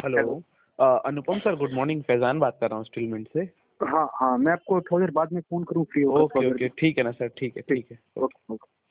Hello. Hello. Anupam sir, good morning. Faizan बात कर रहा हूँ स्टील मिंट से। हाँ हाँ, मैं आपको थोड़ी देर बाद में फोन करूँ फ्री होकर ओके थोड़ी देर ओके, में? ठीक है ना सर, ठीक है ठीक। ठीक है, ओके। Okay okay.